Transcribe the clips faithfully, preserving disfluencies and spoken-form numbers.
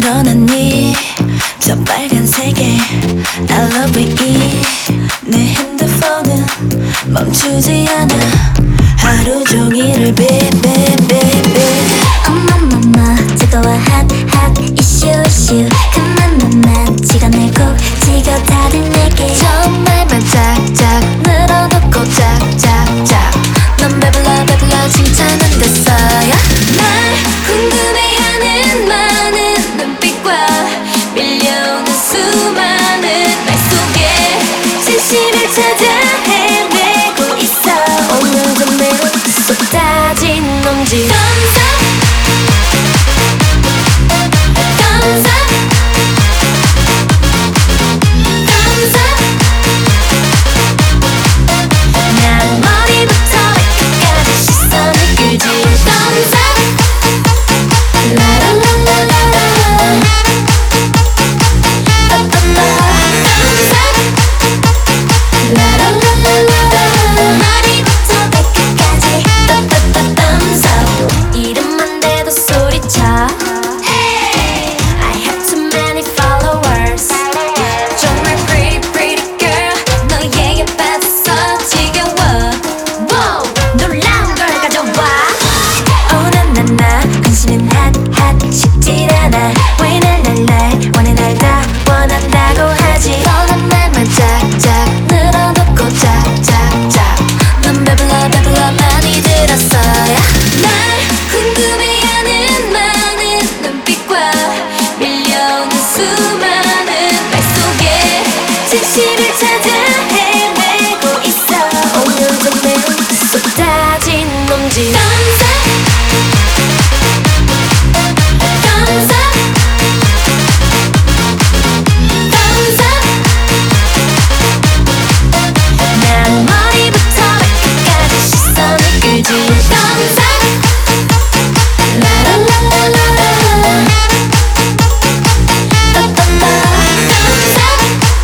일어났니 저 빨간색의 엘리베이 내 핸드폰은 멈추지 않아 하루 종일을 비비비비 엄마마마 뜨거워 핫핫 이슈 이슈 그만만만 시간을 콕 지겨 다들 내게 정말만 짝짝 늘어놓고 짝짝짝 넌 배불러 배불러 칭찬은 됐어요 날 궁금해하는 많은 눈빛과 밀려오는 수많은 말 속에 진심을 찾아 헤매고 있어 오늘도 매우 쏟아진 놈지 Thumbs up Thumbs up Thumbs up 난 머리부터 발끝까지 시선을 끌지 Thumbs up 라라라라라라 Thumbs up 라라라라라라 머리부터 발끝까지 Thumbs up 이름만 대도 소리쳐 I have too many followers 정말 pretty pretty girl 너에게 빠졌어 지겨워 wow 놀라운 걸 가져와 Oh 나나나 관심은 핫핫 쉽질 않아 왜 날 날 날 원해 날 다 원한다고 하지 뻔한 말만 짝짝 늘어놓고 짝짝짝 넌 배불러 배불러 많이 들었어요 날 궁금해하는 많은 눈빛과 밀려오는 수많은 말 속에 진실을 찾아 헤매고 있어 오늘도 매우 쏟아진 놈지 Thumbs up Thumbs up Thumbs up 난 머리부터 발끝까지 시선을 끌지 Thumbs up 라라라라라라 Thumbs up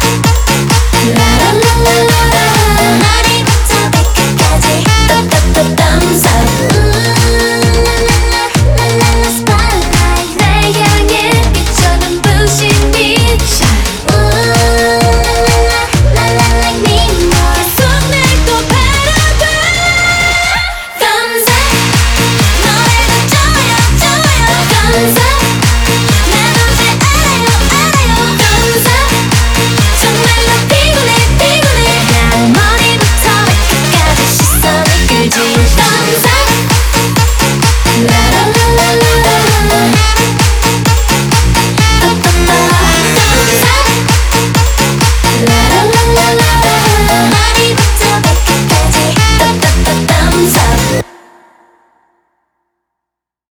라라라라라라 머리부터 발끝까지 Thumbs up 라라라라라 Spotlight 날 향해 비춰 눈부신 빛 라라라라 네 계속 날 또 바라봐 Thumbs up 노래도 좋아요 좋아요 Thumbs up 나도 잘 알아요 알아요 Thumbs up 정말로 피곤해 피곤해 난 머리부터 발끝까지 시선을 끌지